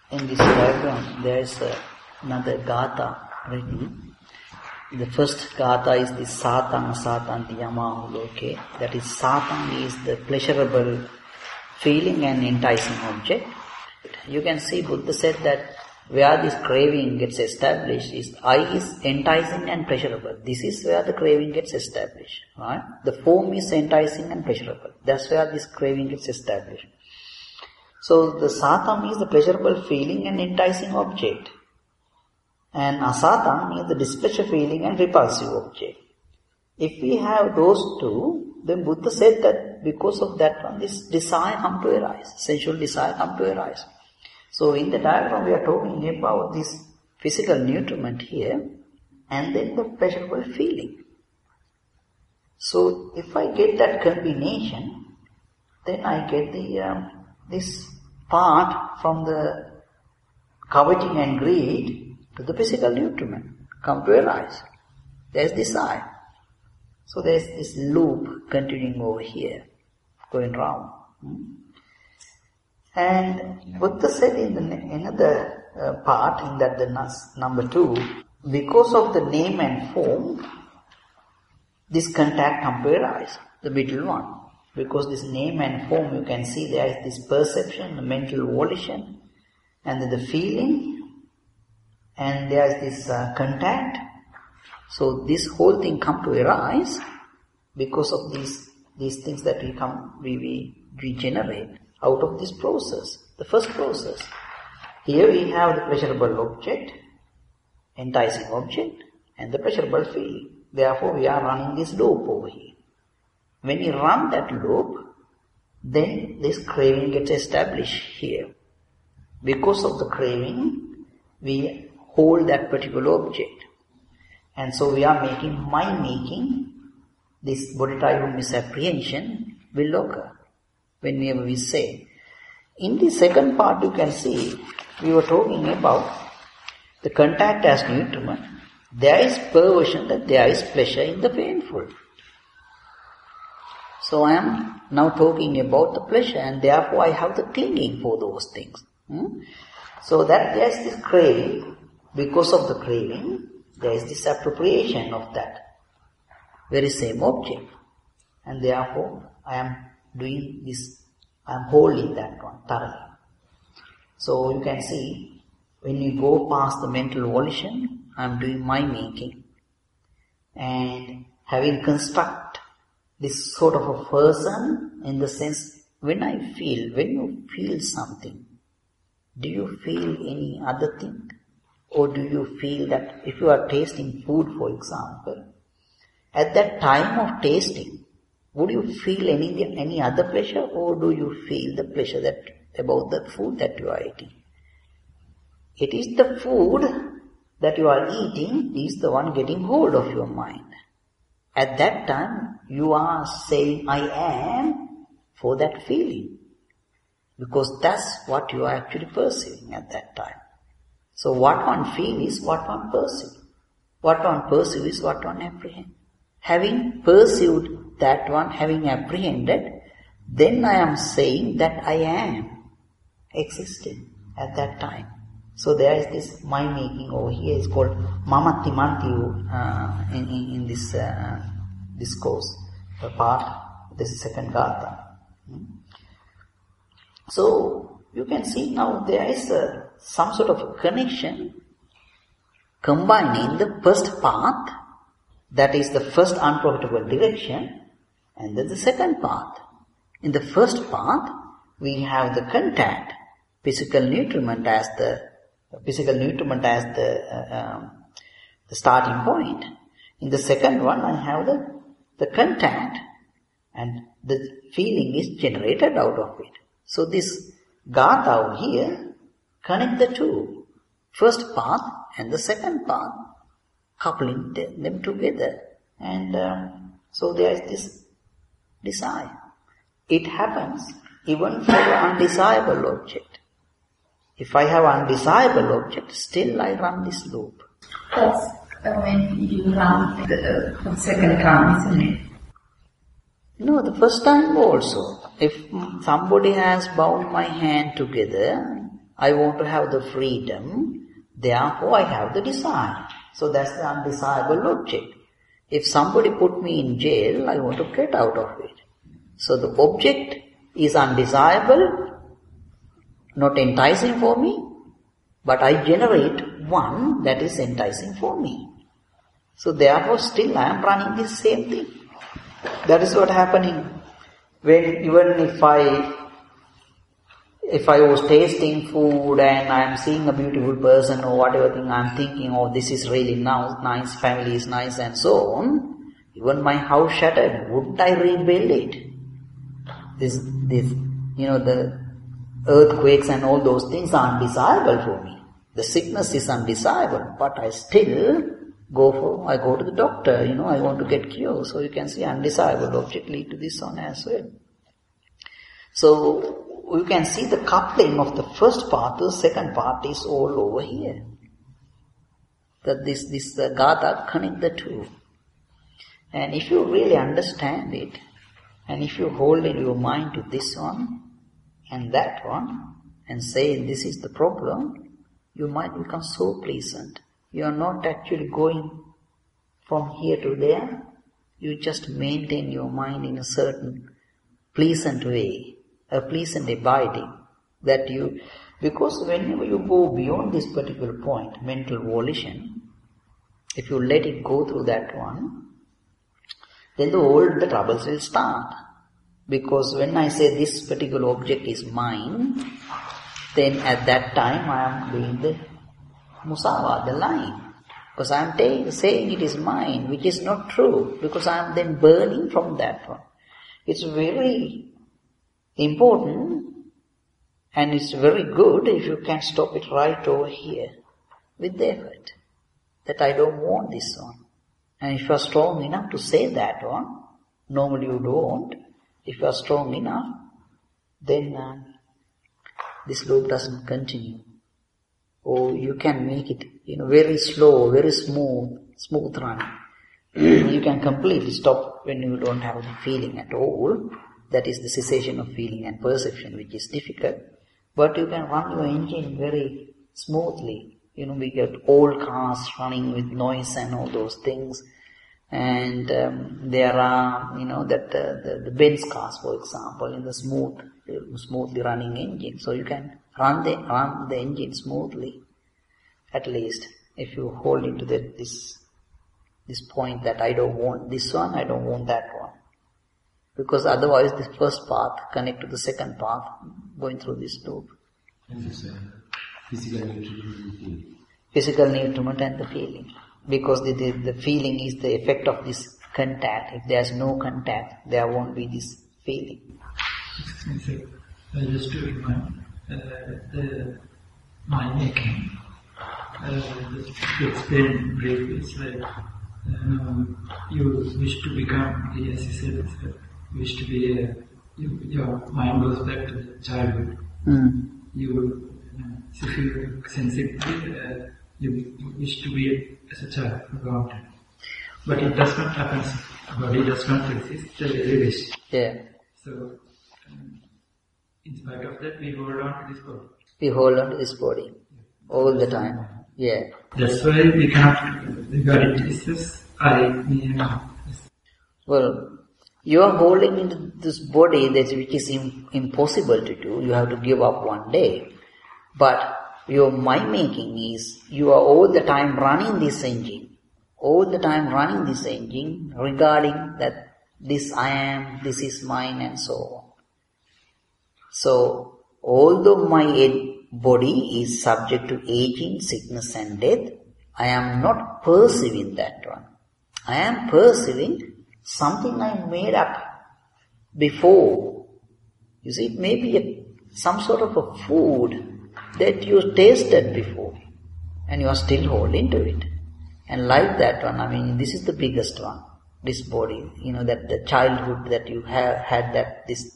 In this diagram, there is another gatha written. The first gatha is the Satang Satanti Yamahu Loke. That is, Satang is the pleasurable feeling and enticing object. You can see Buddha said that where this craving gets established is I is enticing and pleasurable. This is where the craving gets established. Right? The form is enticing and pleasurable. That's where this craving gets established. So the Satam is the pleasurable feeling and enticing object. And Asatam means the displeasure feeling and repulsive object. If we have those two, then Buddha said that because of that one, this desire come to arise, sensual desire come to arise. So in the diagram we are talking about this physical nutriment here, and then the pleasurable feeling. So if I get that combination, then I get the this part from the coveting and greed to the physical nutriment come to arise. There's desire. So there's this loop continuing over here, going round. And Buddha said in another part, in that the number 2, because of the name and form, this contact come to arise, the middle one. Because this name and form, you can see there is this perception, the mental volition, and then the feeling, and there is this contact. So this whole thing come to arise because of these things that we generate out of this process, the first process. Here we have the pleasurable object, enticing object, and the pleasurable feeling. Therefore we are running this loop over here. When you run that loop, then this craving gets established here. Because of the craving, we hold that particular object. And so we are making, this bodhidharma misapprehension will occur whenever we say. In the second part you can see, we were talking about the contact as nutriment. There is perversion, that there is pleasure in the painful. So I am now talking about the pleasure, and therefore I have the clinging for those things. So that there is this craving. Because of the craving, there is this appropriation of that very same object. And therefore I am doing this, I am holding that one thoroughly. So you can see, when you go past the mental volition, I am doing my making. And having construct this sort of a person, in the sense, when you feel something, do you feel any other thing? Or do you feel that if you are tasting food, for example, at that time of tasting, would you feel any other pleasure, or do you feel the pleasure about the food that you are eating? It is the food that you are eating is the one getting hold of your mind. At that time, you are saying, I am, for that feeling. Because that's what you are actually perceiving at that time. So what one feels is what one perceives. What one perceives is what one apprehends. Having perceived that one, having apprehended, then I am saying that I am existing at that time. So there is this mind making over here. It's called Mamatti Mantiu in this discourse. The part, this is second gatha. So you can see now there is some sort of connection combining the first path, that is the first unprofitable direction, and then the second path. In the first path, we have the contact, physical nutriment as the starting point. In the second one, I have the contact, and the feeling is generated out of it. So this gatha out here connect the two, first path and the second path, coupling them together, and so there is this desire. It happens even for the undesirable object. If I have undesirable object, still I run this loop. That's when you run the second time, isn't it? No, the first time also. If somebody has bound my hand together, I want to have the freedom, therefore I have the desire. So that's the undesirable object. If somebody put me in jail, I want to get out of it. So the object is undesirable, not enticing for me, but I generate one that is enticing for me. So therefore still I am running this same thing. That is what happening when even if I was tasting food and I am seeing a beautiful person or whatever thing I am thinking, oh this is really nice, family is nice and so on, even my house shattered, wouldn't I rebuild it? The earthquakes and all those things are undesirable for me. The sickness is undesirable, but I still I go to the doctor, I want to get cured. So you can see undesirable object lead to this one as well. So you can see the coupling of the first part to the second part is all over here. That this Gatha connect the two. And if you really understand it, and if you hold in your mind to this one and that one, and say this is the problem, your mind becomes so pleasant. You are not actually going from here to there. You just maintain your mind in a certain pleasant way, a pleasant abiding. Because whenever you go beyond this particular point, mental volition, if you let it go through that one, then all the troubles will start. Because when I say this particular object is mine, then at that time I am doing the musava, the lying. Because I am saying it is mine, which is not true, because I am then burning from that one. It's very important and it's very good if you can stop it right over here with the effort. That I don't want this one. And if you are strong enough to say that one, normally you don't. If you are strong enough, then this loop doesn't continue. Or you can make it, very slow, very smooth running. You can completely stop when you don't have the feeling at all. That is the cessation of feeling and perception, which is difficult. But you can run your engine very smoothly. We get old cars running with noise and all those things. And there are, the Benz cars, for example, in the smoothly running engine. So you can run the engine smoothly, at least, if you hold into this point that I don't want this one, I don't want that one. Because otherwise this first path connect to the second path, going through this loop. Physical nutriment and the feeling. Because the feeling is the effect of this contact. If there's no contact, there won't be this feeling. Just to remind, the mind making, just to explain briefly, it's like you wish to become, as you said, you wish to be your mind goes back to the childhood. You feel sensitively, you wish to be as a child, forgotten. But it does not happen. Body does not resist the wish. Yeah. So, in spite of that, we hold on to this body. We hold on to this body all the time. Yeah. That's why we cannot regard it as I, me, and I. Well, you are holding into this body which is impossible to do. You have to give up one day. But your mind making is, you are all the time running this engine. All the time running this engine regarding that this I am, this is mine and so on. So, although my body is subject to aging, sickness and death, I am not perceiving that one. I am perceiving something I made up before. You see, it may be some sort of a food that you tasted before and you are still holding to it. And like that one, this is the biggest one, this body, that the childhood that you have had, that this,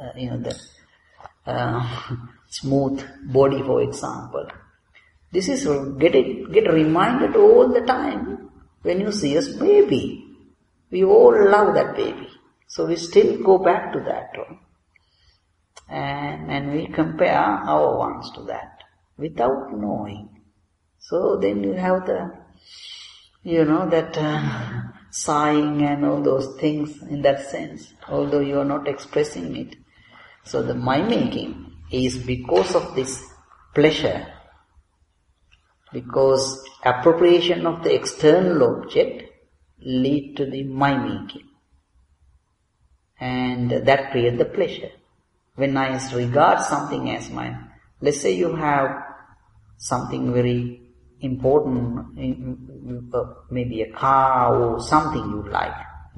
smooth body, for example. This is, get reminded all the time when you see a baby. We all love that baby. So we still go back to that one. And we compare our ones to that. without knowing. So then you have the, that sighing and all those things in that sense, although you are not expressing it. So the mind-making is because of this pleasure, because appropriation of the external object lead to the mind-making. And that creates the pleasure. When I regard something as mine, let's say you have something very important, maybe a car or something you like.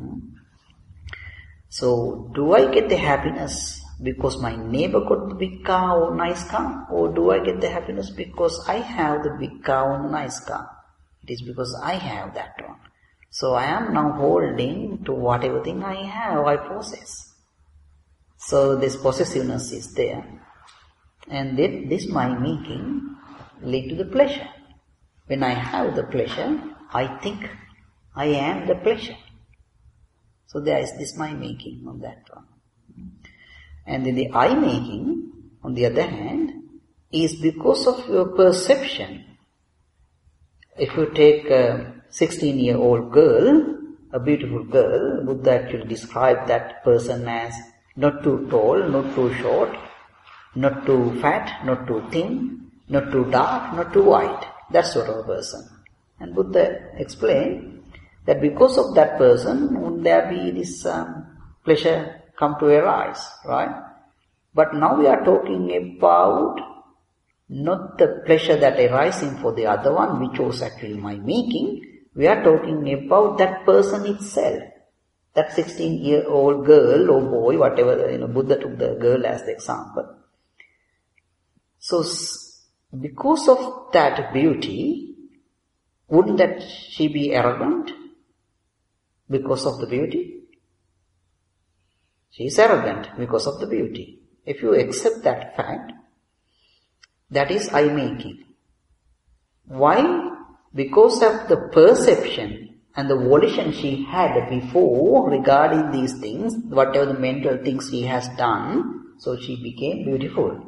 So, do I get the happiness because my neighbor got the big car or nice car? Or do I get the happiness because I have the big car or nice car? It is because I have that one. So I am now holding to whatever thing I have, I possess. So this possessiveness is there. And this mind-making lead to the pleasure. When I have the pleasure, I think I am the pleasure. So there is this mind-making on that one. And then the I-making, on the other hand, is because of your perception. If you take a 16-year-old girl, a beautiful girl, Buddha actually described that person as not too tall, not too short, not too fat, not too thin, not too dark, not too white. That sort of a person. And Buddha explained that because of that person, would there be this pleasure come to arise, right? But now we are talking about not the pleasure that arising for the other one, which was actually my making. We are talking about that person itself. That 16-year-old girl or boy, whatever, Buddha took the girl as the example. So, because of that beauty, wouldn't that she be arrogant? Because of the beauty? She is arrogant because of the beauty. If you accept that fact, that is I-making. Why? Because of the perception and the volition she had before regarding these things, whatever the mental things she has done, so she became beautiful,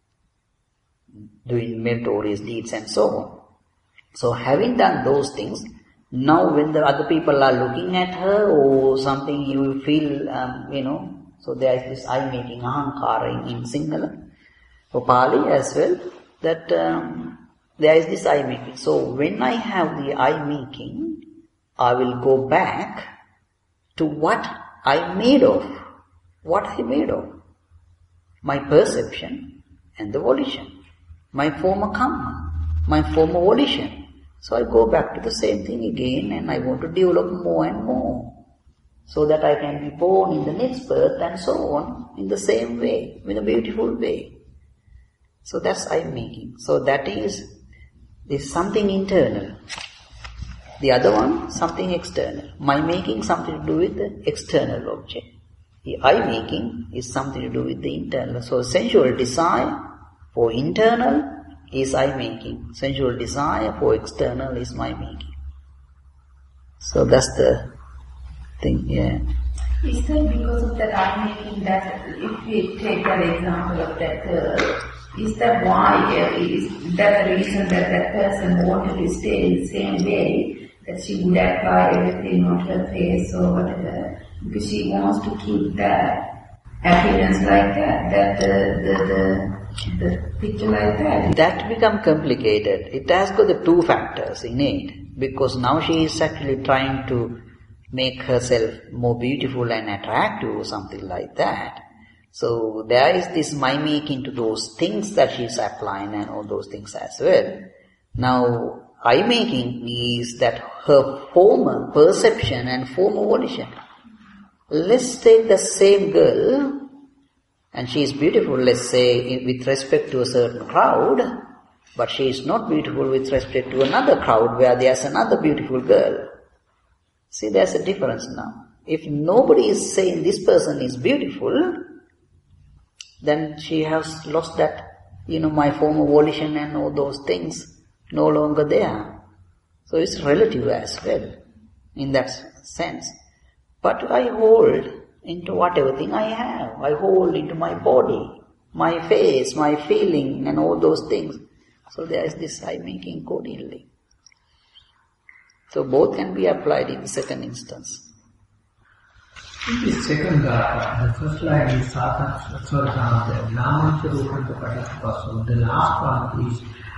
doing meritorious deeds and so on. So having done those things, now when the other people are looking at her or something, you will feel, so there is this I-making, ahankara in Sinhala, or Pali as well, that there is this I-making. So when I have the I-making, I will go back to what I made of. What I made of? My perception and the volition. My former karma, my former volition. So I go back to the same thing again and I want to develop more and more. So that I can be born in the next birth and so on in the same way, in a beautiful way. So that's I-making. So that is something internal. The other one, something external. My-making, something to do with the external object. The I-making is something to do with the internal. So sensual desire for internal is I-making. Sensual desire for external is my-making. So that's the thing, yeah. Is that because of that I-making that, if we take that example of that girl, is that why, is that the reason that that person wanted to stay in the same way, that she would apply everything on her face or whatever, because she wants to keep that appearance like that the picture like that? That becomes complicated. It has got the two factors in it, because now she is actually trying to make herself more beautiful and attractive or something like that. So there is this my-making to those things that she is applying and all those things as well. Now, I-making is that her former perception and former volition. Let's take the same girl, and she is beautiful, let's say, with respect to a certain crowd, but she is not beautiful with respect to another crowd where there's another beautiful girl. See, there's a difference now. If nobody is saying this person is beautiful, then she has lost that, my former volition and all those things no longer there. So it's relative as well, in that sense. But I hold into whatever thing I have. I hold into my body, my face, my feeling and all those things. So there is this I-making accordingly. So both can be applied in the second instance. In the second the first line is Sattva Namanta Rupanta Padaspaso. The last one is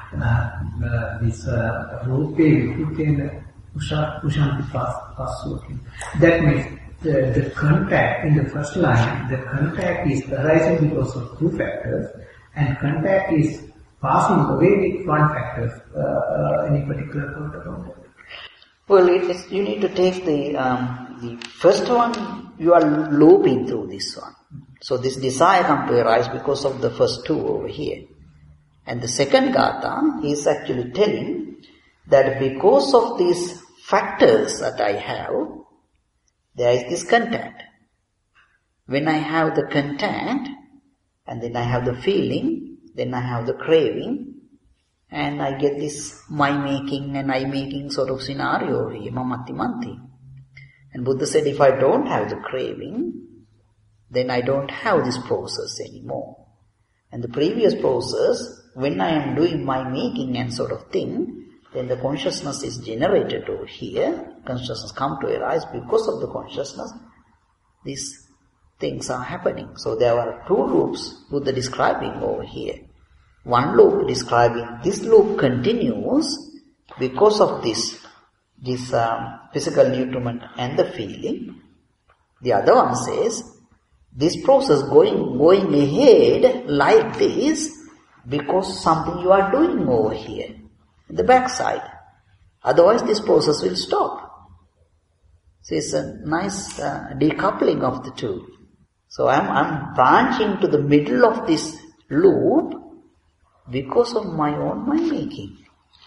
this Rupe Viputena Ushanti Passoki. That means the contact in the first line, the contact is arising because of two factors, and contact is passing away with one factor. Any particular thought about that? Well, you need to take the first one, you are looping through this one. So this desire comes to arise because of the first two over here. And the second gatha is actually telling that because of these factors that I have, there is this contact. When I have the contact, and then I have the feeling, then I have the craving, and I get this my-making and I-making sort of scenario here, mamati-manti. And Buddha said, if I don't have the craving, then I don't have this process anymore. And the previous process, when I am doing my-making and sort of thing, then the consciousness is generated over here. Consciousness come to arise because of the consciousness. These things are happening. So there are two loops Buddha describing over here. One loop describing this loop continues because of this physical nutriment and the feeling. The other one says this process going ahead like this because something you are doing over here in the backside. Otherwise this process will stop. So it's a nice decoupling of the two. So I'm branching to the middle of this loop because of my own mind-making.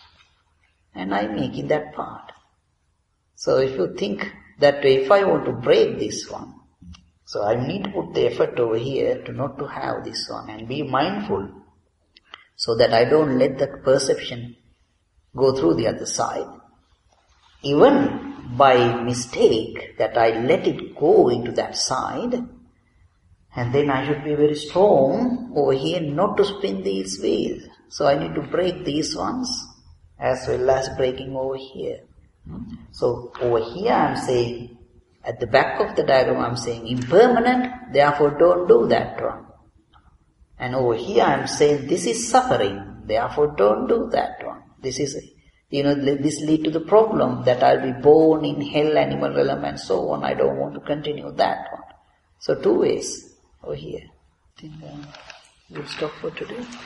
And I'm making that part. So if you think that if I want to break this one, so I need to put the effort over here to not to have this one and be mindful so that I don't let that perception go through the other side. Even by mistake that I let it go into that side, and then I should be very strong over here not to spin these wheels. So I need to break these ones as well as breaking over here. So over here I am saying, at the back of the diagram I am saying impermanent, therefore don't do that one. And over here I am saying this is suffering, therefore don't do that one. This is, this lead to the problem that I'll be born in hell, animal realm and so on. I don't want to continue that one. So two ways over here. I think we'll stop for today.